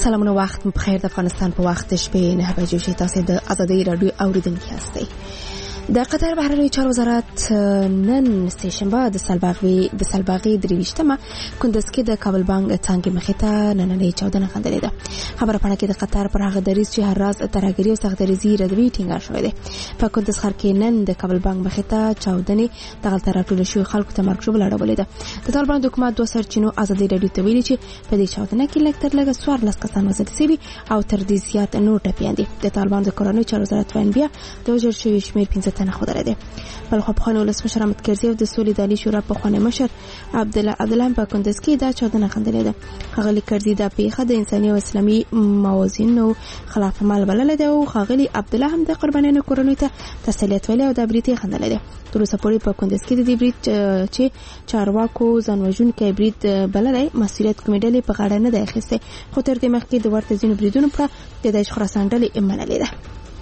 سلامونه وخت بخیر. د افغانستان په وخت شپې 9 بجې شي. تاسو د ازادي رادیو اوریدونکو یاستئ. د قطر بهرنی چارو وزارت نن سهشنبه د سلباغي درويشتمه کندز کې د کابل بانک څنګه مخې ته نننۍ چاودنه غندلې ده. خبره پړه کې د قطر پر هغه دریځ چې هر راز ترهګری او سختدریزي ردوي ټینګار شوی دی. په کندز ښار کې نن د کابل بانک مخې ته چاودنې د غلطه راټول شوی خلکو ته مرګ ژوبل اړولې ده. د طالبان د حکومت دوه سرچینو ازادي رادیو ته ویلي چې په دې چاودنه کې لږ تر لږه 14 کسان وژل شوي او تر دې زیات نور ټپیان دي. د طالبان د کورنۍ چارو وزارت وایي بیا د وژل شوي شمېر 15 تنه خبره ده. بل خو په ولسمشر احمد کرزي او د سولې د عالی شورا په خوانه مشر عبدالله په کندز کې دا چاودنه غندلې ده. خغلی کرزي د پیښه د انساني او اسلامي موازینو خلاف عمل بلل ده او خغلی عبدالله هم د قربانیانو کورنۍ ته تسلیت ویلي او د بریټي غندلې ده. تر اوسه پورې په کندز کې د دې بریټ چې چارواکو ځانوژن کې بریټ بللای مسؤلیت کومې ډلې په غاړه نه ده اخیسته، خو تر دې مخکې د ورته ځینو بریدونو په د داعش خراسان ډلې منلې ده.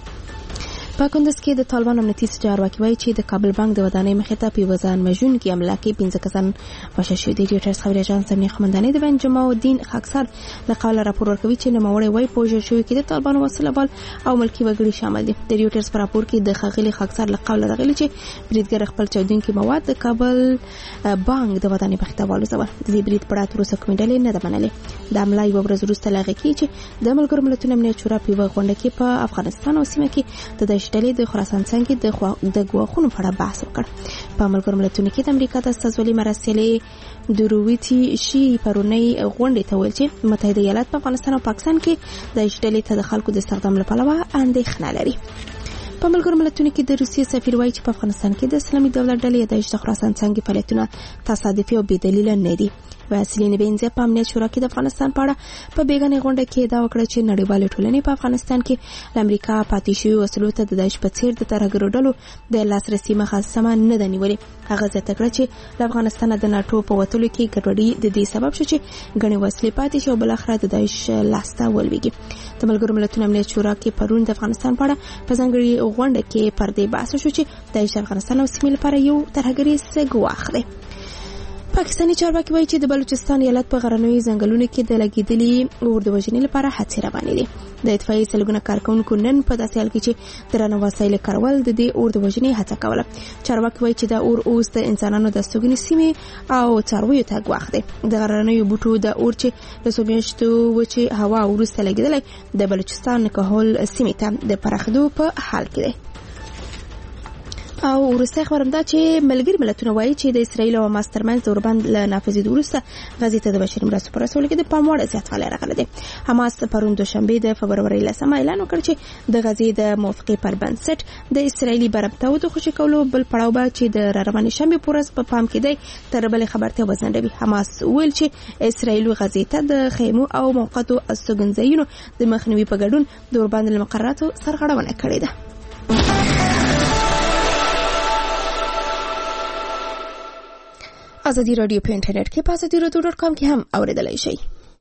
په کندز کې د طالبان امنیتي چارواکي وایي چې د کابل بانک د ودانۍ مخې ته په وزن مجون کې حمله کې 15 کسان وژل شوي دي. ریټرز خبري اژانس د خمندانې د بن جمع الدین خاکسار له قوله راپور ورکوي چې نوموړی وایي په وژل شوي کې د طالبان وسله بال او ملکی وګړي شامل دي. د ریټرز پر راپور کې د خغلی خاکسار له قوله راغلي چې بریدګر خپل چاودونکي مواد د کابل بانک د ودانۍ مخې ته والوزول. د دې برید په اړه تر اوسه کومې ډلې نه ده منلې. د حمله یو ورځ وروسته لاغې کې چې د ملګرو ملتونو امنیت شورا په غونډه کې په افغانستان او سیمه کې د داعش ډلې د خراسان څنګه د غواخونو په اړه بحث وکړ. په ملګرو ملتونو کې د امریکا د استازولي مراسلې درويتي شي پرونی غونډه ته ویل چې متحده ایالات په افغانستان او پاکستان کې د ډلې ته د خلکو د استخدام لپاره اندېښنه لري. په ملګرو ملتونو کې د روسیې سفیر وایي چې په افغانستان کې د اسلامي دولت ډلې د خراسان څنګه فعالیتونه تصادفي او بې دلیل نه دي. واسلین بنزه په امنیت شورا کې د افغانستان په اړه په بیګانې غونډه کې دا وکړه چې نړیوال ټولنې په افغانستان کې د امریکا پاتې شوی وسلو ته د داعش په څیر د ترهګرو ډلو د لاسرسي مخه سم نه ده نیولې. هغه زیاته کړه چې د افغانستان د ناتو په وټولو کې ګډوډي د دې سبب شو چې غني وسلې پاتې شو بل اخر د داعش لاسته ولويږي. د ملګرو ملتونو امنیت شورا کې پرون د افغانستان په اړه په ځانګړي غونډه کې پر دې بحث شو چې داعش افغانستان او سیمې لپاره یو ترهګري سګواخ دی. پاکستاني چارواکي وایي چې د بلوچستان ایالت په غرنیو ځنګلونو کې د لګیدلي اور د وژنې لپاره هڅې روانې دي. د اطفائیې سلګونه کارکونکو نن په داسې حال کې چې درنه وسایل کارول د دې اور د وژنې هڅه کوله. چارواکي وایي چې دا اور اوس د انسانانو د استوګنې سیمې او څارویو ته ګواښ دی. د غرنیو بوټو د اور چې د سومیشتو وچې هوا وروسته لګیدلې د بلوچستان کهول سیمې ته د پراخېدو په حال کې دی. او ورسته خبرم دا چې ملګری ملتونه وایي چې د اسرایل او حماس ترمنځ د اوربند له نافذېدو وروسته غزې ته د بشري مرستو په رسولو کې د پام وړ زیاتوالی راغلی دی. حماس پرون دوشنبه د فبرورۍ 10 اعلان وکړ چې د غزې د موافقې پر بنسټ د اسرایلي برابطو د خوشي کولو بل پړاو به چې د روانې شنبې په ورځ په پام کې دی تر بلې خبرته وزنډوي. حماس ویل چې اسرایل غزې ته د خیمو او موقتو استوګنځایونو د مخنیوي په ګډون د اوربند له مقرراتو سرغړونه کړې ده. ازادي رادیو په انټرنیټ کې په azadiradyo.com کې هم اوریدلای شئ.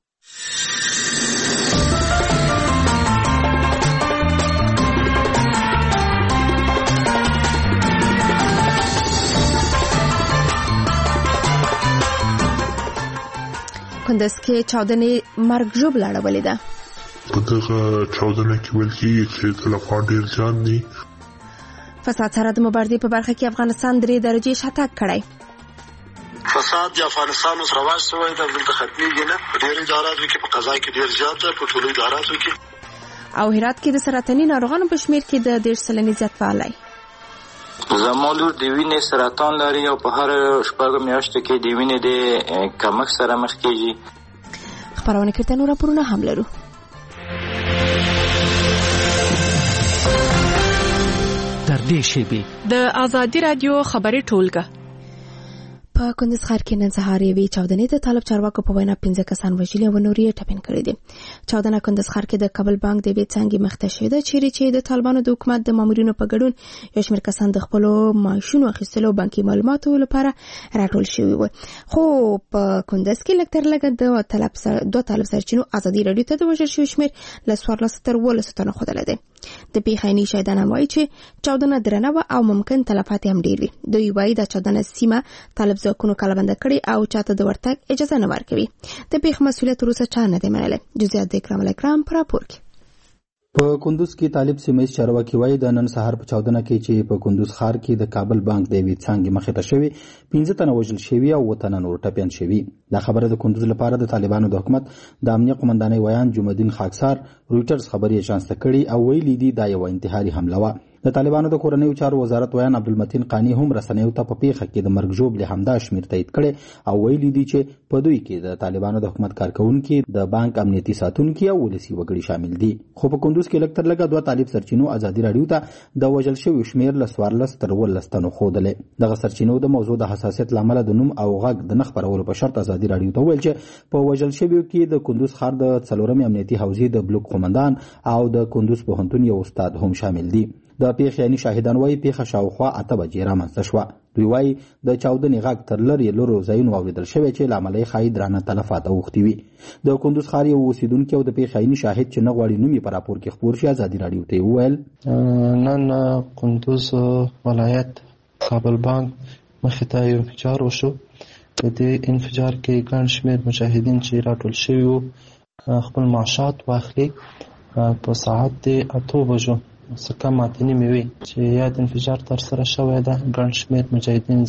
کندز کې چاودنې مرګ ژوبل اړولې ده. په دغه چاودنه کې ویل کېږي چې تلفات ډېر زیات دي. فساد سره د مبارزې په برخه کې افغانستان 3 درجې شاتګ کړی. فساد د افغانستان اوس رواج شوی دی، دلته ختمېږي نه. په ډېرو اداراتو کې په قضا کې ډېر زیات دی، په ټولو اداراتو کې. او هرات کې د سرطاني ناروغانو په شمېر کې د 1.5 سلنې زیاتوالی. زما لور د وینې سرطان لري او په هر 6 میاشتو کې د وینې د کمښت سره مخ کېږي. خبرونه کې نور راپورونه هم لرو. تر دې شیبې د ازادي رادیو خبري ټولګه په کندز ښار کې نن سهار یوې چاودنې د طالب چارواکو په وینا 15 کسان وژلي او نور یې ټپین کړي دي. چاودنه کندز ښار کې د کابل بانک د بیت څنګه مخته شوې ده چې د طالبانو د حکومت د مامورینو په ګډون یو شمېر کسان د خپل معاشونو اخیستلو بانکي معلوماتو لپاره راټول شوي وو. خو په کندز کې لکتر لګ د طالب سرچینو ازادي رادیو ته د وژل شوی شمېر ل 14 تر 15 تنه خوده ده. د پیښینی شاهدان وایي چې چاودنه درنه و او ممکن تلفات هم ډیر وي. دوی وایي د چاودنه سیمه طالب ځواکونو کلبند کړي او چاته د ورتګ اجازه نه ورکوي. د پیښ مسؤلیت وروسته چا نه دی منلی. جزئیات د اکرام پر راپور کې. په کندوز کې طالب سیمه چارواکي وایي د نن سهار په چاودنه کې چې په کندوز ښار کې د کابل بانک د وی څنګه مخې ته شوی 15 تنه وژل شوی او 2 تنه نور ټپيان شوی. دا خبره د کندوز لپاره د طالبانو د حکومت د امنیت قومندانۍ ویان جمعالدین خاکسار رويټرز خبري اژانس ته کړي او ویلي دي دا یو انتحاري حمله و. د طالبانو د کورنیو چارو وزارت ویان عبدالمتین قانی هم رسنیو ته په پیښه کې د مرګ ژوبلې همدا شمیر تایید کړي او ویلي دي چې په دوی کې د طالبانو د حکومت کارکونکو د بانک امنیتي ساتونکو او ولسی وګړي شامل دي. خو په کندوز کې لکتر لګا 2 طالب سرچینو ازادي رادیو ته د وژل شوی شمیر ل 14 تر 15 تنو خودلې. دغه سرچینو د موضوع د حساسیت لامل د نوم او غږ د نخ پرولو په شرط ازادي رادیو ته ویل چې په وژل شویو کې د کندوز ښار د 4 امنیتي حوزې د بلوک قومندان او د کندوز پوهنتون یو استاد هم شامل دي. د پیښې شاهدان وایي پیښه شاوخوا 8 بجې رامنځته شوه. دوی وایي د چاودنې غږ تر لرو ځایونو اوریدل شوی چې لامل یې ښایي درانه تلفات اوښتي وي. د کندوز ښار یو اوسیدونکی او د پیښې شاهد چې نه غواړي نوم یې په راپور کې خپور شي ازادي رادیو ته وویل نن کندوز ولایت کابل بانک مخې ته یو انفجار وشو. په دې انفجار کې ګڼ شمېر مجاهدین چې راټول شوي وو خپل معاشات واخلي. په ساعت 8 بجو څه کم اته نیمې وي چې یاد انفجار تر سره شوی ده. ګڼ شمېر مجاهدین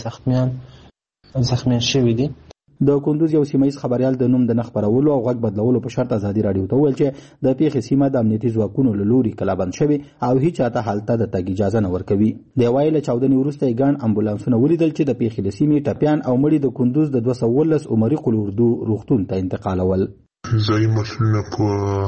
زخمیان شوي دي. د کندوز یو سیمایي خبريال د نوم د نخ پرولو او غږ بدلولو په شرط ازادي رادیو ته ویل چې د پیښې سیمه د امنیتي ځواکونو له لوري کلابند شوی او هیڅ چاته حالت د تګ اجازه نه ورکوي. د وایله چاودنې وروسته ګڼ امبولانسونه ولیدل چې د پیښې د سیمې ټپيان او مړي د کندوز د 219 عمري قلوردو روغتون ته انتقالول. ځای مسؤلین په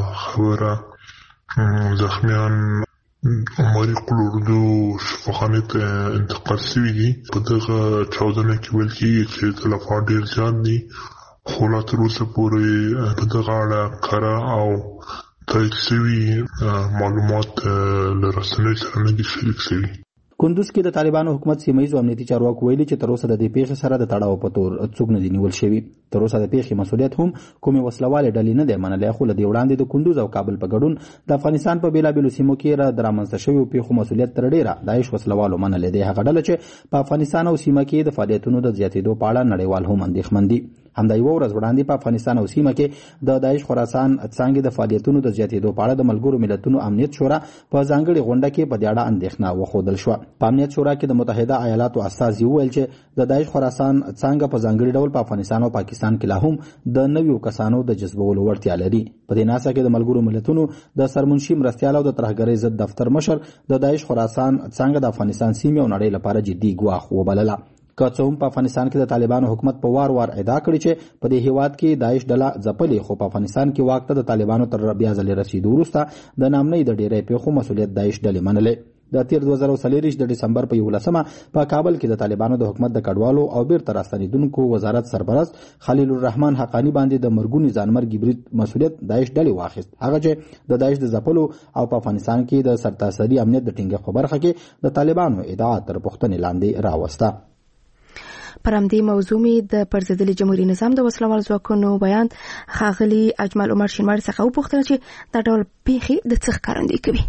خبره زخمیان عمري قلوردو شفاخانه ته انتقال شوي دي. په دغه چاودنه کې ویل کېږي چې تلفات ډېر زیات دي خو لا تر اوسه پورې په دغه اړه کره او تایید شوي معلومات له رسنیو سره نه دي شریک شوي. کندوز کې د طالبانو حکومت سیمایي امنیتي چارواکو ویلي چې تر اوسه د دې پیښې سره د تړاو په تور څوک نه دی نیول شوی. تر اوسه د پیښې مسؤلیت هم کومې وسلواله ډلې نه دی منلې. خو له دې وړاندې د کندوز او کابل په ګډون د افغانستان په بیلابیلو سیمو کې را درامنځته شوی پیښو مسؤلیت تر ډیره داعش وسلوالو منلې دی. هغه ډله چې په افغانستان او سیمه کې د فعالیتونو د زیاتېدو په اړه نړیوال هم اندېښمن دي. همدا یو ورځ وړاندې په افغانستان او سیمه کې د داعش خراسان څنګه د فعالیتونو د زیاتېدو په اړه د ملګرو ملتونو امنیت شورا په ځانګړي غونډه کې په دې اړه اندېښنه وښودل شو. په امنیت شورا کې د متحده ایالاتو استازي وویل چې د داعش خراسان څنګه په ځانګړي ډول په افغانستان او پاکستان کې لا هم د نویو کسانو د جذبولو وړتیا لري. په دې ناسه کې د ملګرو ملتونو د سرمنشي مرستیال او د ترهګرۍ ضد دفتر مشر د داعش خراسان څنګه د افغانستان سیمې او نړۍ لپاره جدي ګواښ وبلله. که څه هم په افغانستان کې د طالبانو حکومت په وار ادعا کړې چې په دې هیواد کې داعش ډله ځپلې، خو په افغانستان کې واک ته د طالبانو تر بیا ځلې رسیدو وروسته د نامنۍ د ډېرې پیښو مسؤلیت داعش ډلې منلې. د تیر 2023 د ډسمبر په 11مه په کابل کې د طالبانو د حکومت د کډوالو او بیرته راستنیدونکو وزارت سرپرست خلیل الرحمن حقانی باندې د مرګونی ځانمرګي برید مسؤلیت داعش ډلې واخیست. هغه چې د داعش د ځپلو او په افغانستان کې د سرتاسري امنیت د ټینګښت په برخه کې د طالبانو ادعا تر پوښتنې لاندې راوسته. پر همدې موضوع مې د پرځېدلي جمهوریت نظام د وسلوال ځواکونو بیان ښاغلي اجمل عمر شینواري څخه وپوښتل چې دا ډول پیښې د څه ښکارندویي کوي.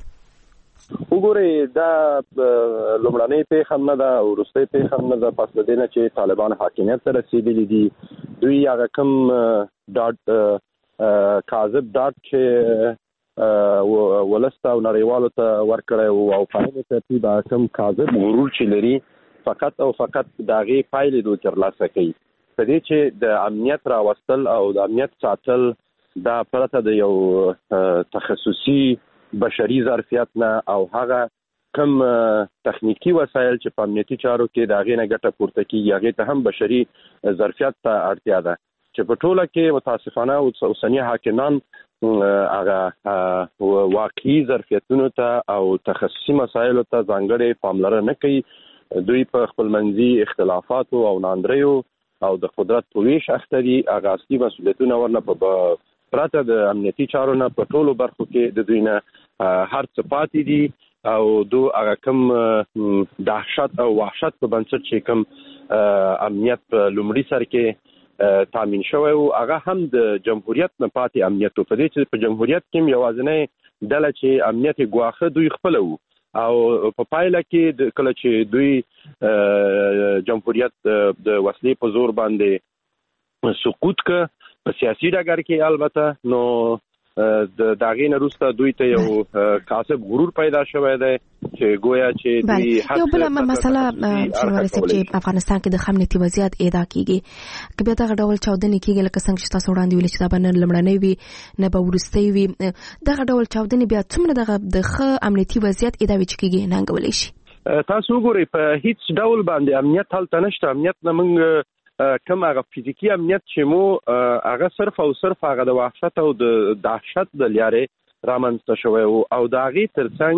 وګورئ دا لومړنۍ پیښه هم نه ده او وروستۍ پیښه هم نه ده. پس له دې نه چې طالبان حاکمیت ته رسېدلي دي، دوی هغه کوم کاذب ډاډ چې ولس ته او نړیوالو ته ورکړی او په عین ترتیب هغه کوم کاذب غرور چې لري فقط او فقط د هغې پایلې دوی ترلاسه کوي. په دې چې د امنیت راوستل او د امنیت ساتل دا پرته د یو تخصصي بشري ظرفیت نه او هغه کم تخنیکی وسایل چې په امنیتي چارو کې د هغې نه ګټه پورته کېږي، هغې ته هم بشري ظرفیت ته اړتیا ده چې په ټوله کې متاسفانه اوسني حاکمان هغه واقعي ظرفیتونو ته او تخصصي مسایلو ته ځانګړې پاملرنه نه کوي. دوی په خپلمنځي اختلافاتو او ناندریو او د قدرت په ویش اخته دي. هغه اصلي مسؤلیتونه ورنه په پرته د امنیتي چارو نه په ټولو برخو کې د دوی نه هر څه پاتې دي او دو هغه کوم دهشت او وحشت په بنسټ چې کوم امنیت په لومړي سر کې تامین شوی او هغه هم د جمهوریت نه پاتې امنیت. په دې چې په جمهوریت کې یوازینی ډله چې امنیت ګواښه دوی خپل وو او په پایله کې کله چې دوی جمهوریت د وسلې په زور باندې سقوط ک په سیاسي ډګر کې البته نو د داغې نه وروسته دوی ته یو کاسب غرور پیدا شوی دی چې گویا چې دوی یو بل مسله شنواری صاحب چې افغانستان کې د خامنیتي وضعیت ادعا کیږي که بیا دغه ډول چاودنې کیږي لکه څنګه چې تاسو وړاندې ویل چې دا به نه لومړنۍ وي نه به وروستۍ وي دغه ډول چاودنې بیا څومره دغه د ښه امنیتي وضعیت ادعا چې کیږي ننګولی شي تاسو وګورئ په هیڅ ډول باندې امنیت هلته نشته امنیت نه موږ کوم هغه فزیکی امنیت چې مو هغه صرف او صرف هغه د وحشت او د دهشت د لارې رامنځته شوی او د هغې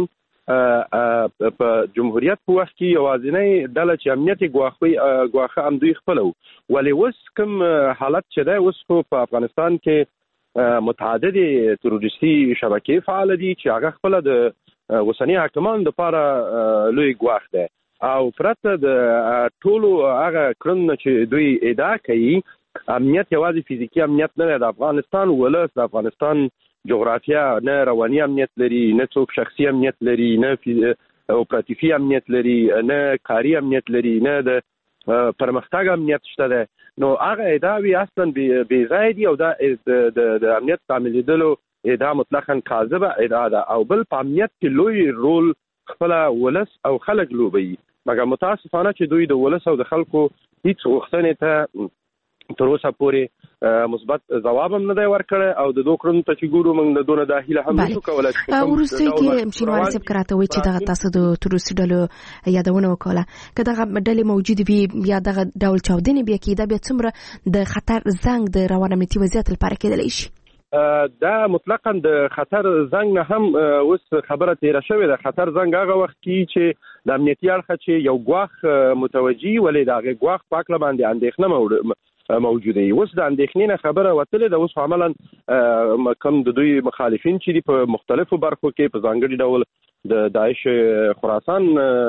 ترڅنګ په جمهوریت په وخت کې یوازینۍ ډله چې امنیت ګواښه هم دوی خپل وو ولې اوس کوم حالت چې دی اوس په افغانستان کې متعددې تروریستي شبکې فعال دي چې هغه خپله د اوسني حاکمانو دپاره لوی ګواښ دی او پرته د ټولو هغه کړنو چې دوی ادعا کوي امنیت یوازې فزیکی امنیت نه دی د افغانستان ولس د افغانستان جغرافیا نه رواني امنیت لري نه څوک شخصي امنیت لري نه اپراتیفي امنیت لري نه کاري امنیت لري نه د پرمختګ امنیت شته دی نو هغه ادعاوې اصلا بې ځای دي او دا د امنیت تعمیدلو ادعا مطلقاً کاذبه ادعا ده او بل په امنیت کې لوی رول خپل ولس او خلک لوبي مګر متاسفانه چې دوی د ولس او د خلکو هیڅ غوښتنې ته تر اوسه پورې مثبت ځواب هم نه دی ورکړی او د دوه کړنو ته چې ګورو موږ د دونه دا هیله هم نشو کولی وروستۍ کې شینواري صاحب راته وایي چې دغه تاسو د تروریستي ډلو یادونه وکړه که دغه ډلې موجودې وي یا دغه ډول چاودنې بیا کېده بیا څومره د خطر زنګ د روان امنیتي وضعیت لپاره کېدلی شي دا مطلقاً د خطر زنګ نه هم اوس خبره تیره شوې ده خطر زنګ هغه وخت کې چې د امنیتي اړخه چې یو ګواښ متوجي ولې د هغې ګواښ په هکله باندې اندېښنه موجوده وي اوس د اندېښنې نه خبره وتلې ده اوس عملا کوم د دوی مخالفین چې دي په مختلفو برخو کې په ځانګړي ډول د داعش خراسان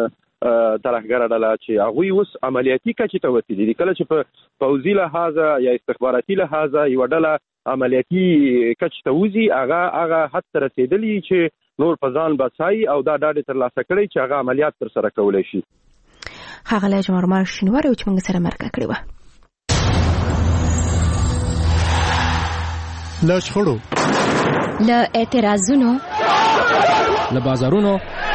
ترهګره ډله چې هغوی اوس عملیاتي کچې ته وتلي دي کله چې په پوځي لحاظه یا استخباراتي لحاظه یوه ډله عملیاتي کچې ته وځي هغه حد ته رسېدلي چې نور په ځان بسایي او دا ډاډ یې ترلاسه کړی چې هغه عملیات ترسره کولی شي ښاغلی جمال شینواری چې موږ سره مرکه کړې وه له شخړو له اعتراضونو له بازارونو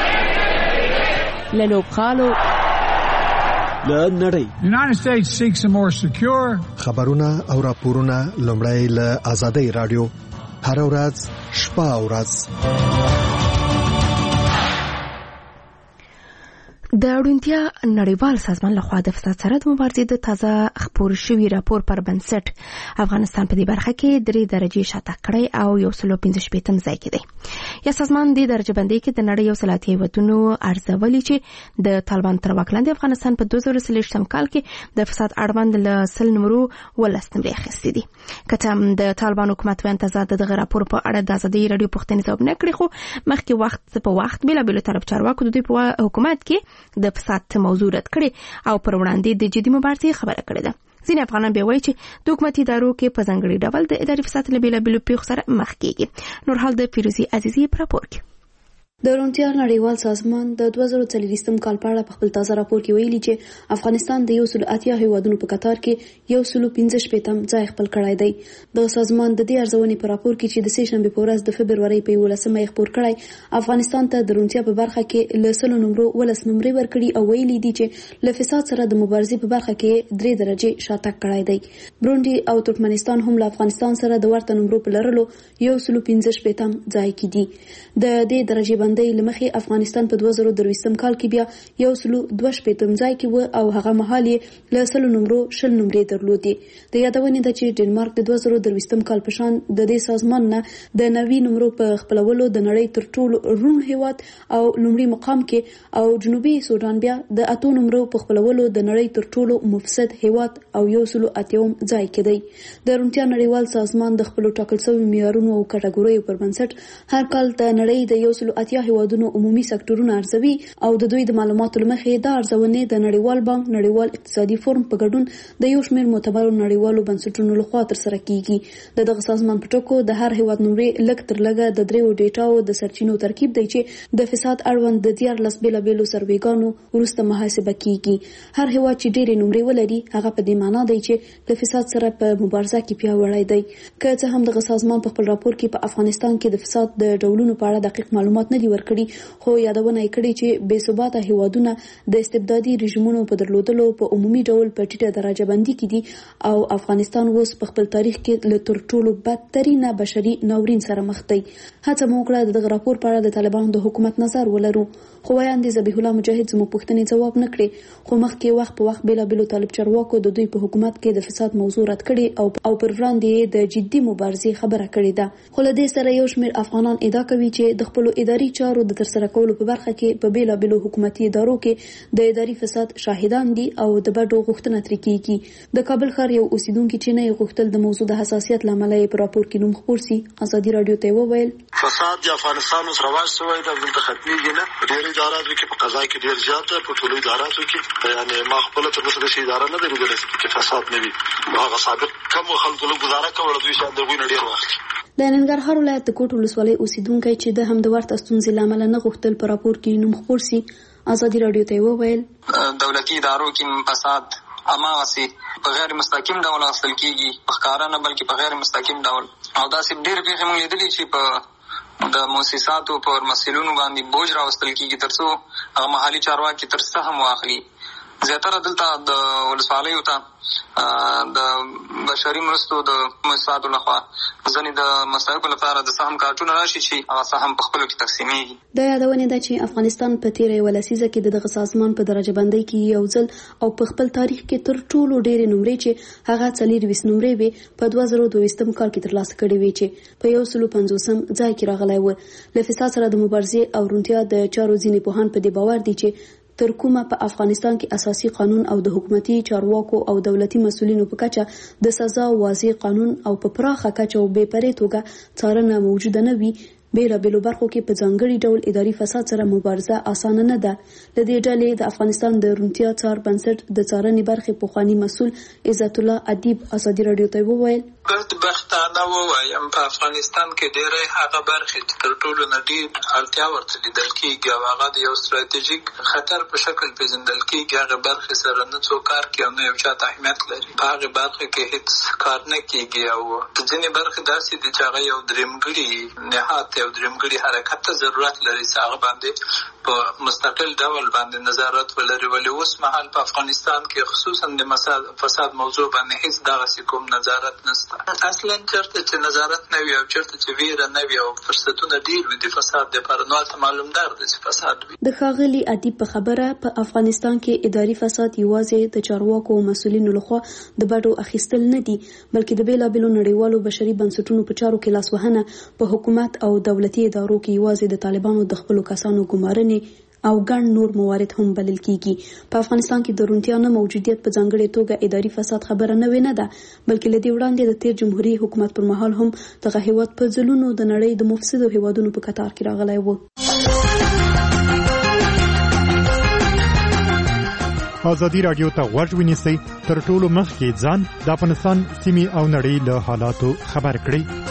له لوبغالو له نړۍ United States seeks a more secure خبرونه او راپورونه لومړی له آزادۍ رادیو هر ورځ شپه او ورځ د اړوندتیا نړیوال سازمان لخوا د فساد سره د مبارزې د تازه خپور شوي راپور پر بنسټ افغانستان په دې برخه کې 3 درجې شاته کړی او 115 ځای کې دی یا سازمان د درجه بندۍ کې د نړۍ 130 هیوادونو ارزولي چې د طالبان تر واک لاندې افغانستان په 2023 کال کې د فساد اړوند له 10 نمرو 12 نمرې اخیستې دي کته د طالبان حکومت وین تازه دغه راپور په اړه د ازادۍ رادیو پوښتنې ځواب نه کړی خو مخکې وخت په وخت بېلابېلو طرف چارواکو د دوی په حکومت کې د فساد موضوع رد کړي او پر وړاندې د جدي مبارزې خبره کړې ده ځینې افغانان بیا وایي چې د حکومتي ادارو کې په ځانګړي ډول د اداري فساد له بېلابېلو پیښو سره مخ کېږي نور حال د فیروزي عزیزي په راپور کې د اړوندتیا نړیوال سازمان د 2023 کال په اړه په خپل تازه راپور کې ویلي چې افغانستان د 180 هیوادونو په قطار کې 115 ځای خپل کړی دی د سازمان د دې ارزونې په راپور کې چې د سه شنبه په ورځ د فبرवरी په 11مه خپور کړی افغانستان ته د اړوندتیا په برخه کې له 10 نمرو 12 نمرې ورکړي او ویلي دي چې له فساد سره د مبارزې په برخه کې 3 درجې شاته کړی دی برونډي او ترکمنستان هم له افغانستان سره د ورته نمرو په لرلو 115 ځای کې دي د دې درجې بندۍ لمخې افغانستان په 2023 کال کې بیا 122 ځای کې و او هغه مهال یې له 10 نمرو 10 نمرې درلودې د یادونې ده چې ډنمارک د 2023 کال په شان د دې سازمان نه د 90 نمرو په خپلولو د نړۍ تر ټولو روڼ هیواد او لومړي مقام کې او جنوبي سودان بیا د 8 نمرو په خپلولو د نړۍ تر ټولو مفسد هیواد او 180 ځای کې دی د اړوندتیا نړیوال سازمان د خپل ټاکل شوی معیارونو او کټګوریو پر بنسټ هر کال د نړۍ د 180 اتیا هیوادونو عمومي سکتورونه ارزوي او د دوی د معلوماتو لمخې د ارزونې د نړیوال بانک نړیوال اقتصادي فورم په ګډون د یو شمېر معتبرو نړیوالو بنسټونو لخوا ترسره کیږي. دغه سازمان په ټکو د هر هیواد نمرې لږ تر لږه د دریو ډیټاو د سرچینو ترکیب دی چې د فساد اړوند د 14 بیلابیلو سروېګانو وروسته محاسبه کیږي. هر هیواد چې ډېرې نمرې ولري هغه په دې معنی دی چې د فساد سره په مبارزه کې پیاوړی دی. که څه هم دغه سازمان په خپل راپور کې په افغانستان کې د فساد د ډولونو په اړه دقیق معلومات نه دي ورکړي، خو یادونه یې کړې چې بې ثباته هیوادونه د استبدادي رژیمونو په درلودلو په عمومي ډول په ټیټه درجه بندي کې دي او افغانستان اوس په خپل تاریخ کې له تر ټولو بدترینه بشري ناورین سره مخ دی. هڅه مو وکړه د دغه راپور په اړه د طالبانو د حکومت نظر ولرو، خو وایاندې ذبیح الله مجاهد زموږ پوښتنې ځواب نه کړې، خو مخکې وخت په وخت بیلابیلو طالب چارواکو د دوی په حکومت کې د فساد موضوع رد کړي او پر وړاندې د جدي مبارزې خبره کړې ده. خو له دې سره یو شمېر افغانان ادعا کوي چې د خپلو اداري چارو د ترسره کولو په برخه کې په بیلابیلو حکومتي ادارو کې د اداري فساد شاهدان دي او د بډو غوښتنه ترې کیږي. د کابل ښار یو اوسیدونکي چې نه غوښتل د موضوع د حساسیت له امله په راپور کې نوم خپور سي ازادي رادیو ته وویل فساد د افغانستان اوس رواج شوی د دلته ختميږي نه. ډېر ادارات کې په قضا کې ډېر زیات په ټولو اداراتو کې یعنی ما خپل تر اوسه د شي اداره نه لري چې فساد نه وي. هغه سابق کوم خلکو له گزاره کوله دوی شان د غوښنه ډېر وخت. د ننګرهار ولایت د کوټ ولسوالۍ اوسیدونکي چې د هم د ورته ستونزې له امله نه غوښتل په راپور کې نوم خپور سي ازادي رادیو ته وویل دولتي ادارو کې فساد اماوسي په غیر مستقیم ډول حاصل کیږي، په ښکاره نه بلکې په غیر مستقیم ډول. او داسې ډېر پیښې موږ لیدلي چې په د مؤسساتو پر مسؤلینو باندې بوج راوستل کیږي ترڅو هغه محلي چارواکي تر سهم واخلي. زیاتره دلته د ولسوالیو ته د بشري مرستو د مؤسساتو لخوا ځینې د مسایقو لپاره د سهم کارتونه راشي چې هغه سهم په خپلو کې تقسیمیږي. د یادونې ده چې افغانستان په تیره یوه لسیزه کې د دغه سازمان په درجه بندۍ کې یو ځل او په خپل تاریخ کې تر ټولو ډېرې نمرې چې هغه 24 نمرې وې په 2022 کال کې ترلاسه کړې وې چې په 150 ځای کې راغلی و. له فساد سره د مبارزې او روڼتیا د چارو ځینې پوهان په دې باور دي چې تر کومه په افغانستان کې اساسي قانون او د حکومتي چارواکو او دولتي مسؤلینو په کچه د سزا واضح قانون او په پراخه کچه او بې پرې توګه څارنه موجوده نه وي، بیلابیلو برخو کې په ځانګړي ډول اداري فساد سره مبارزه اسانه نه ده. د دې ډلې د افغانستان د روڼتیا څار بنسټ د څارنې برخې پخواني مسؤل عزت الله ادیب ازادي رادیو ته وویل بدبختانه ووایم په افغانستان کې ډېرې هغه برخې چې تر ټولو نه ډېر اړتیا ورته لیدل کېږي او هغه د یو ستراتیژیک خطر په شکل پیژندل کېږي، هغه برخې سره نه څوک کار کوي او نه یو چا ته اهمیت لري. په هغې برخې کې هېڅ کار نه کېږي او ځینې برخې داسې دي چې هغه یو درېمګړي نهاد یو درېمګړي حرکت ته ضرورت لري چې هغه باندې په مستقل ډول باندې نظارت ولري. ولې اوس مهال په افغانستان کې خصوصا د فساد موضوع باندې هېڅ دغسې کوم نظارت نشته. اصلا چېرته چې نظارت نه وي او چېرته چې ویره نه وي او فرصتونه ډېر وي د فساد دپاره، نو هلته معلومدار ده چې فساد وي. د ښاغلي ادیب په خبره په افغانستان کې اداري فساد یوازې د چارواکو او مسؤلینو لخوا د بډو اخیستل نه دي، بلکې د بیلابیلو نړیوالو بشري بنسټونو په چارو کې لاسوهنه په حکومت او دولتي ادارو کې یوازې د طالبانو د خپلو کسانو ګمارنې او ګڼ نور موارد هم بلل کیږي. په افغانستان کې د روڼتیا نه موجودیت په ځانګړې توګه اداري فساد خبره نه ده، بلکې له دې وړاندې د تیر جمهوریت حکومت پر مهال هم دغه هیواد په ځلونو د نړۍ د مفسدو هیوادونو په کتار کې راغلی و. ازادي رادیو ته غوږ ونیسئ، تر ټولو مخکې ځان د افغانستان سیمې او نړۍ له حالاتو خبر کړئ.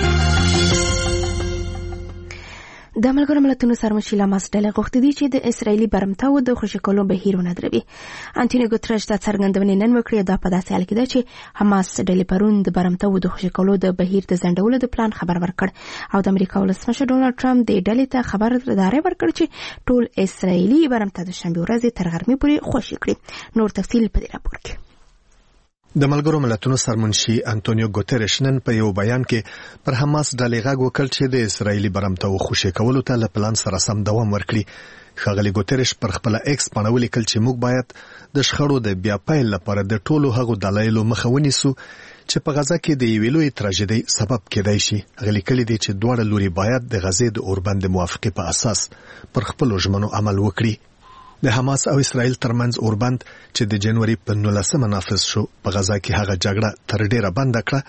د ملګرو ملتونو سرمشر حماس ډلې غوښتي دي چې د اسرایلي برمتاو د خوشي کولو بهیر ودروي. انټونیو ګوتریش دا څرګندونه نن وکړه، دا په داسې حال کې ده چې حماس ډلې پرون د برمتاو د خوشي کولو د بهیر د ځنډولو د پلان خبر ورکړ او د امریکا ولسمشر ډونالد ټرمپ د ډلې ته خبرداری ورکړ چې ټول اسرایلي برمتا د شنبه ورځې تر غرمې پورې خوشي کړي. نور تفصیل په دې راپور کې. د ملګرو ملتونو سرمنشي انټونیو ګوتریش نن په یو بیان کې پر حماس ډلې غږ وکړ چې د اسرایلي برمتاو خوشي کولو ته له پلان سره سم دوام ورکړي. ښاغلي ګوتریش پر خپل ایکس باندې ولیکل چې موږ باید د شخړو د بیا پیل لپاره د ټولو هغو دلایلو مخه ونیسو چې په غزا کې د یوې لویې تراژیدۍ سبب کېدای شي. هغه لیکلي دي چې دواړه لوري باید د غزې د اوربند موافقې په اساس پر خپلو ژمنو عمل وکړي. د حماس او اسرائیل ترمنځ اوربند چې د جنوري په 19 نافذ شو په غزا کې هغه جګړه تر ډیره بند کړه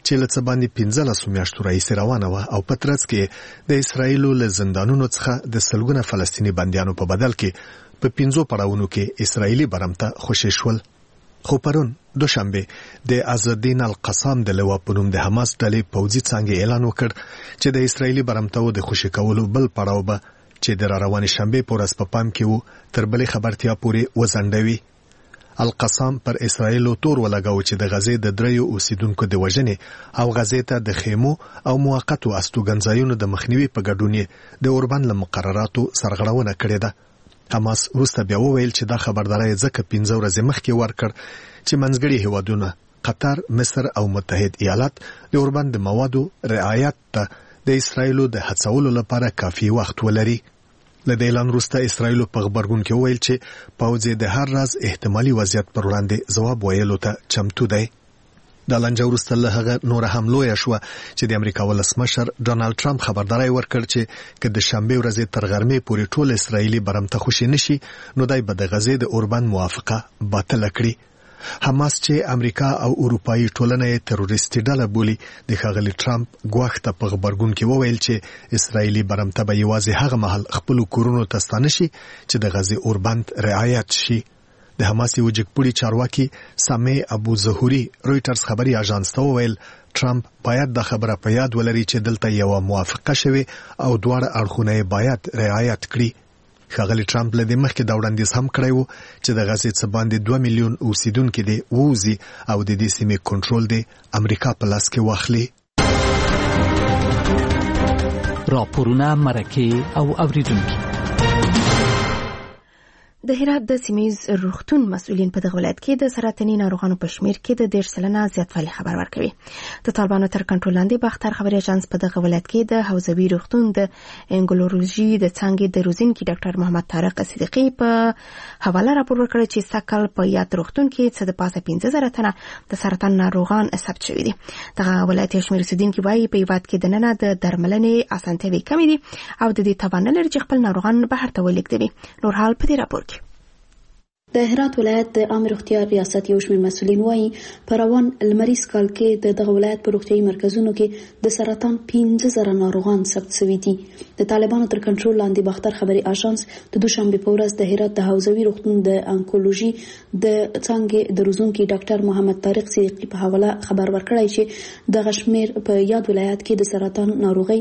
چې له څه باندې 15 میاشتو راهیسې روانه وه او په ترڅ کې د اسرایلو له زندانونو څخه د سلګونه فلسطیني بندیانو په بدل کې په 15 پړاوونو کې اسرایلی برم ته خوشي شول. خو پرون دوشنبه د عزالدین القسام د لوا په نوم د حماس ډلې پوځي څانګې اعلان وکړ چې د اسرایلی برمتو د خوشي کولو بل پړاو به چې د روانې شنبه په ورځ په پام کې وو تر بلې خبرتیا پورې وزندوي. القسام پر اسرایلو تور ولګاو چې د غزې د دریو اوسیدونکو د وژنې او غزې ته د خیمو او موقتو استوګنځایونو د مخنیوي په ګډون د اوربان له مقرراتو سرغړونه کړې ده. حماس وروسته بیا وویل چې دا خبرداري ځکه 15 ورځې مخکې ورکړ چې منځګړي هیوادونه قطر، مصر او متحد ایالات د اوربان د موادو رعایت ته د اسرایلو د هڅولو لپاره کافي وخت ولري. له دې اعلان وروسته اسرایلو په خبرګون کې وویل چې پوځ د هر راز احتمالي وضعیت پر وړاندې ځواب ویلو ته چمتو دی. د لنجه وروسته له هغه نور هم لویه شوه چې د امریکا ولسمشر ډونالد ټرمپ خبرداري ورکړ چې که د شنبه ورځې تر غرمې پورې ټول اسرایلی برمته خوشي نشي نو دای به د غزې د اوربان موافقه باطل کړي. حماس چې امریکا او اروپאי ټولنه یې تروریستي ډله بولي د ښاغلي ټرمپ ګواښ ته په خبرګون کې وویل چې اسرایلی برمته به یوازې هغه مهال خپل کورونو ته ستانه شي چې د غزې اوربان رعایت شي. د حماس یو جګپوړي چارواکي سامي ابو ظهوري رويټرز خبري اژانس ته وویل ټرمپ باید د خبره په یاد ولري چې دلته یو موافقه شوه او دواړه اړخونه باید رعایت کړي. ښاغلي ټرمپ له دې مخکې دا وړاندیز هم کړی و چې د غزې څخه باندې 2 میلیون اوسیدونکو دي ووزي او د دې سیمې کنټرول دی امریکا په لاس کې واخلي. راپورونه مرکه او اوریدونکو. د هرات د سیمایي روغتون مسؤلین په دغه ولایت کې د سرطاني ناروغانو په شمیر کې د 10% زیاتوالی خبر ورکوي. د طالبانو تر کنټرول لاندې باختر خبري اژانس په دغه ولایت کې د حوزوي روغتون د انګلورولوژي د څانګې د روزینکي ډاکټر محمد طارق صدیقي په حواله راپور ورکړی چې سکل په یاد روغتون کې څه د پاسه 15000 تنه د سرطان ناروغان ثبت شوي دي. دغه ولایت شمیر اوسیدونکو وايي په یواد کې د نن د درملنې اسانتیاوي کمې دي او د دې توان لري چې خپل ناروغان بهر ته ولېږدوي. نور حال په دې راپور کې. د هرات ولایت د عام روغتیا ریاست یو شمېر مسؤلین وایي په روان لمریز کال کې دغه ولایت په روغتیايي مرکزونو کې د سرطان 15000 ناروغان ثبت شوي دي. د طالبانو تر کنټرول لاندې باختر خبري اژانس د دوشنبه په ورځ د هرات د حوزوي روغتون د انکولوژي د څانګې د روزونکي ډاکټر محمد طارق صدیقي په حواله خبر ورکړی چې د غشمیر په یاد ولایت کې د سرطان ناروغي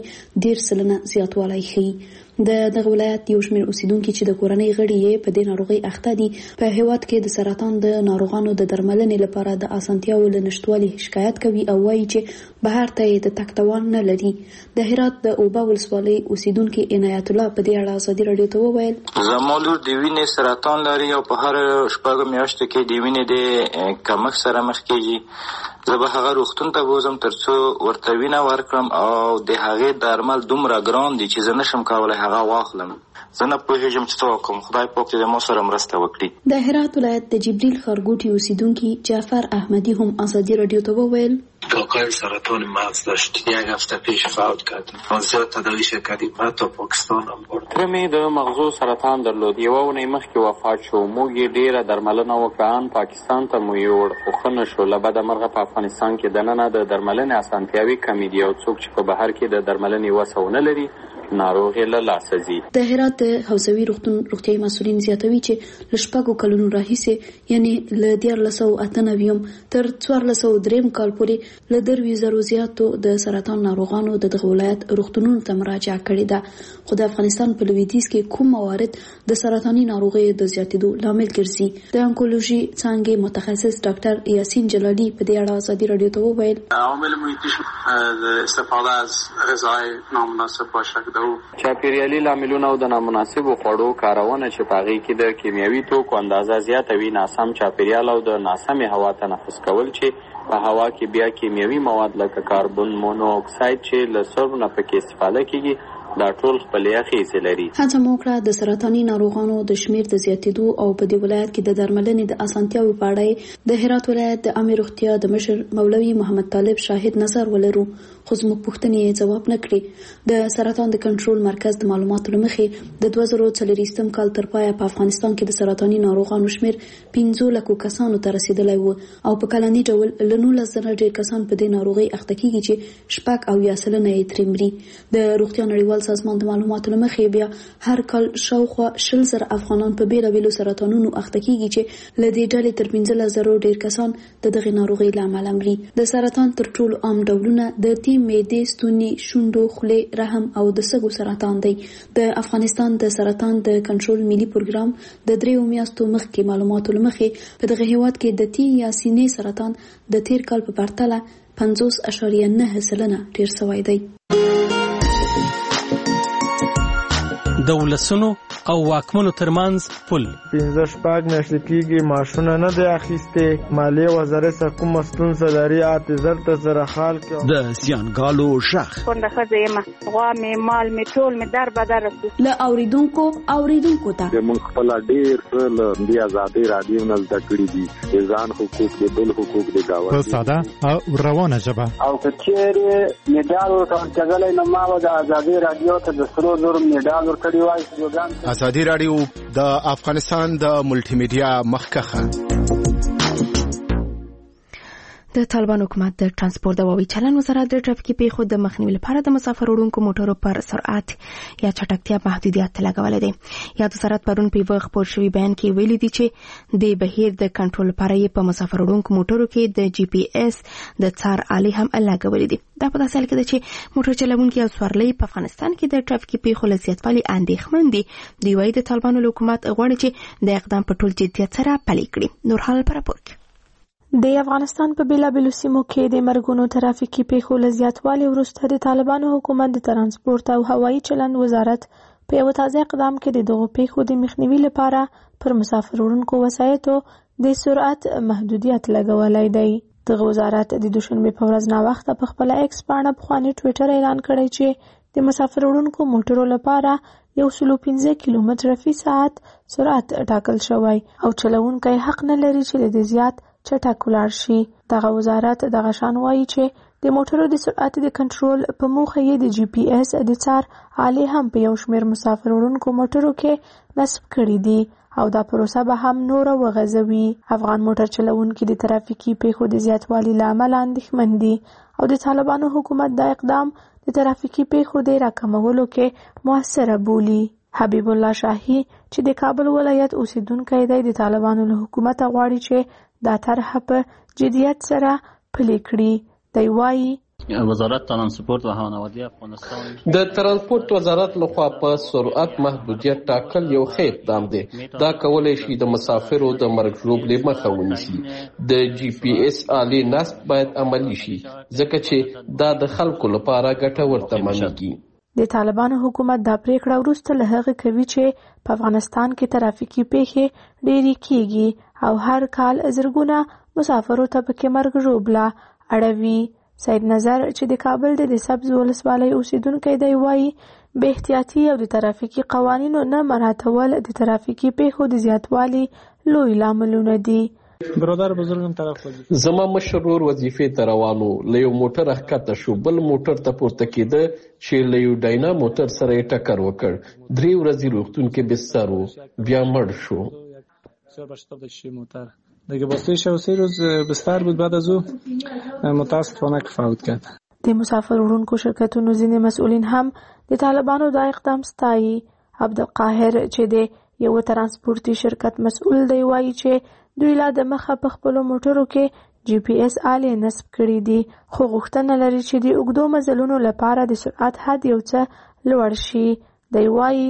10% زیاتوالی ښیي. دغه ولایت یو شمېر اوسیدونکو چې د کورنۍ غړي یې په دې ناروغي اخته دي په هیواد کې د سرطان د ناروغانو د درملنې لپاره د اسانتیاو له نشټوالي شکایت کوي او وایي چې بهر ته د تګ توان نه لري. د هرات د اوبه ولسوالۍ اوسیدونکو عنایت الله په دې اړه ازادي رادیو ته وویل زمولور د وینې سرطان لري او په هر شپږ میاشتو کې د وینې د کمښت سره مخ کیږي. زه به هغه روغتون ته بوزم ترڅو ورته وینه ورکړم او د هغې درمل دومره ګران دي چې زه نشم کولی هغه واخلم. زه نه پوهېږم چې څه وکړم. خدای پاک دې ما سره مرسته وکړي. د هرات ولایت د جبریل خارګوټي اوسیدونکي جعفر احمدی هم ازادي رادیو ته وویل دکتر سرطان مغز داشت. یک هفته پیش فوت کرد. زیاد تداویش کردیم حتی پاکستان هم برد. ترمې د مغزو سرطان درلود. یوه اونۍ مخکې وفات شو. موږ یې ډېره درملنه وکړه. پاکستان ته مو یوړ خو ښه نه شو. له بده مرغه په افغانستان کې دننه د درملنې اسانتیاوې کمې دي او څوک چې په بهر کې د درملنې وسه ونه لري ناروغ له لاسه ځي. د هرات د حوزوي روغتون روغتیايي مسؤلین زیاتوي چې له شپږو کلونو راهیسې یعنی له 1998 تر 1403 کال پورې له 2000 زیاتو د سرطان ناروغانو د دغه ولایت روغتونونو ته مراجعه کړې ده. خو د افغانستان په لویدیځ کې کوم موارد د سرطاني ناروغیو د زیاتېدو لامل ګرځي. د انکولوژي څانګې متخصص ډاکټر یاسین جلالی په دې اړه ازادي رادیو ته وویل عوامل محیطي د استفاده از غذای نامناسب باشه چاپیریالي لاملونه او د نامناسبو خوړو کارونه چې په هغې کې د کیمیاوي توکو اندازه زیاته وي، ناسم چاپیریال او د ناسمې هوا تنفس کول چې په هوا کې بیا کیمیاوي مواد لکه کاربن مونو اکساید چې له سرب نه پکې استفاده کیږي دا ټول خپلې اغېزې لري. هڅه مو وکړه د سرطاني ناروغانو د شمېر د زیاتېدو او په دې ولایت کې د درملنې د اسانتیاوو په اړه د هرات ولایت د عامه روغتیا د مشر مولوي محمد طالب شاهد نظر ولرو، خو زموږ پوښتنې ځواب نه کړې. د سرطان د کنټرول مرکز د معلوماتو له مخې د 2024 کال تر پایه په افغانستان کې د سرطاني ناروغانو شمېر 15 لکو کسانو ته رسیدلی و او په کلني ډول له 19 زره ډېر کسان په دې ناروغۍ اخته کېږي چې 6.7% یې ترې مري. د روغتیا نړیوال سازمان د معلوماتو له مخې بیا هر کال شاوخوا 20,000 افغانان په بېلابېلو سرطانونو اخته کېږي چې له دې ډلې تر 15,000 ډېر کسان د دغې ناروغۍ له امله مري. د سرطان تر ټولو عام ډولونه د معدې، ستوني، شونډو، خولې، رحم او د سږو سرطان دی. د افغانستان د سرطان د کنټرول ملي پروګرام د 3 میاشتو مخکې معلوماتو له مخې په دغه هیواد کې د تی یا سینې سرطان د تیر کال په پرتله 50.9% ډیر شوی دی. د ولسونو او واکمنو ترمنځ پل 15 میاشتې کېږي معاشونه نه دی اخیستې. مالیې وزارت څخه کومه ستونزه لري اعتذار ته زره خال کې د زیانګالو شخ کونډه ښځه یم، غوا مې مال مې ټول مې در بدر رسي. له اوریدونکو ته موږ خپل ډیر له دې ازادي رادیو نه زده کړي دي د ځان حقوق د بل حقوق د گاوند په ساده او روانه ژبه او کچېره میډال ورکړل نو ما د ازادي رادیو ته د سرو زر میډال ورکړی وای. ازادي رادیو د افغانستان د ملټي میډیا مخکخه. د طالبان حکومت د ترانسپورت او هوایي چلند وزارت د ټرافیکي پیښو د مخنیوي لپاره د مسافر وړونکو موټرو پر سرعت یا چټکتیا محدودیت لګولې دي. یا وزارت پرون په وخت خپور شوی بیان کې ویلي دي چې د بهیر د کنټرول لپاره یې په مسافر وړونکو موټرو کې د جی پی اس د څار آلې هم لګولې دي. دا په داسې حال کې ده چې موټر چلوونکي او سوارلۍ په افغانستان کې د ټرافیکي پیښو له زیاتوالي اندېښمن دي. دوی وايي د طالبانو حکومت غواړي چې د اقدام په ټول جدیت سره پلي کړي. نور حال پر راپور د افغانستان په بیلابېلو سیمو کې د مرګونو ترافیکي پیښو له زیاتوالي وروسته د طالبانو حکومت د ترانسپورت او هوایي چلند وزارت په یو تازه اقدام کې د دغو پیښو د مخنیوي لپاره پر مسافر وړونکو وسایطو د سرعت محدودیت لګولی دی. دغه وزارت د دوشنبې په ورځ ناوخته په خپله ایکس پاڼه پخواني ټویټر اعلان کړی چې د مسافر وړونکو موټرو لپاره 115 کیلومتره فی ساعت سرعت ټاکل شوی او چلوونکی حق نه لري چې د زیات چټک ولاړ شي. دغه وزارت دغه شان وایي چې د موټرو د سرعت د کنټرول په موخه یې د جی پی اس د څار آلې هم په یو شمېر مسافر وړونکو موټرو کې نصب کړي دي او دا پروسه به هم نوره وغځوي. افغان موټر چلوونکي د ترافیکي پیښو د زیاتوالي له امله اندېښمن دي او د طالبانو حکومت دا اقدام د ترافیکي پیښو د راکمولو کې موثره بولي. حبیب الله شاهی چې د کابل ولایت اوسیدونکی دی د طالبانو له حکومت غواړي چې دا طرح په جدیت سره پلي کړي. دی وایي وزارت ترانسپورت و هوانوردی افغانستان د ترانسپورت وزارت لخوا په سرعت محدودیت ټاکل یو ښه اقدام دی. دا کولی شي د مسافرو د مرګ ژوبلې مخه ونیسي. د جی پی اس آلې نصب باید عملي شي ځکه چې دا د خلکو لپاره ګټور تمامېږي. د طالبانو حکومت دا پریکړه وروسته له هغه کوي چې په افغانستان کې ترافیکي پیښې ډېرې کیږي او هر کال زرګونه مسافرو ته پکې مرګ ژوبله اړوي. سید نظر چې د کابل د سبز ولسوالۍ اوسیدونکی دی وایي بې احتیاطي او د ترافیکي قوانینو نه مراعتول د ترافیکي پیښو د زیاتوالي لوی لاملونه دي. برادر بزرگم طرف وظیفه زما مشرور وظیفې ته روانو له یو موټر ښکته شو بل موټر ته پورته کېده چې له یو ډاینا موټر سره یې ټکر وکړ. 3 ورځې روغتون کې بستر و بیا مړ شو. دیگه باستش و 3 روز بستر بود بعد از او متاسفانه فوت کرد. د مسافر وړونکو شرکتونو ځینې مسؤلین هم د طالبانو دا اقدام ستایي. عبدالقاهر چې د یو ترانسپورتي شرکت مسؤل دی وایي چې دوی لا د مخه په خپلو موټرو کې جی پی اس آلې نصب کړي دي خو غوښتنه لري چې د اوږدو مزلونو لپاره د سرعت حد یو څه لوړ شي. دی وایي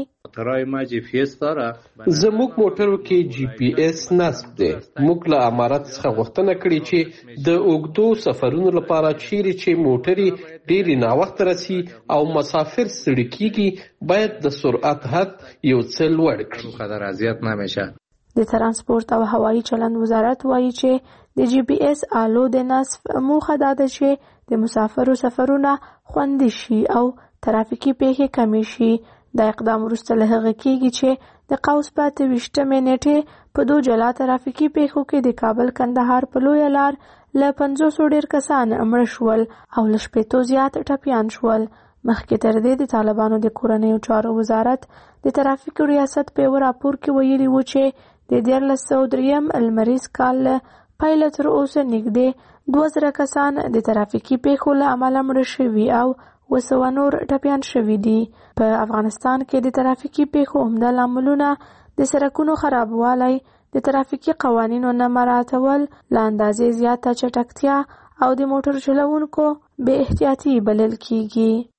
زموږ موټرو کې جی پی اس نصب دی. موږ له امارت څخه غوښتنه کړې چې د اوږدو سفرونو لپاره چیرې چې موټرې ډېرې ناوخته رسي او مسافر ستړي کېږي باید د سرعت حد یو څه لوړ کړي. د ترانسپورت او هوایي چلند وزارت وایي چې د جی پی اس آلو د نصب موخه دا ده چې د مسافرو سفرونه خوندي شي او ترافیکي پیښې کمې شي. دا اقدام وروسته له هغه کېږي چې د قوس په 28مې نیټې په 2 جلا ترافیکي پیښو کې د کابل کندهار په لویه لار له 500 ډېر کسان مړه شول او له 60 زیات ټپیان شول. مخکې تر دې د طالبانو د کورنیو چارو وزارت د ترافیکو ریاست په یو راپور کې ویلي و چې د 1303 لمریز کال له پیله تر اوسه نږدې 2000 کسان د ترافیکي پیښو له امله مړه شوي او 200 نور ټپیان شوي دي. په افغانستان کې د ترافیکي پیښو عمده لاملونه د سړکونو خرابوالی، د ترافیکي قوانینو نه مراعاتول، له اندازې زیاته چټکتیا او د موټر چلوونکو بې احتیاطي بلل کېږي.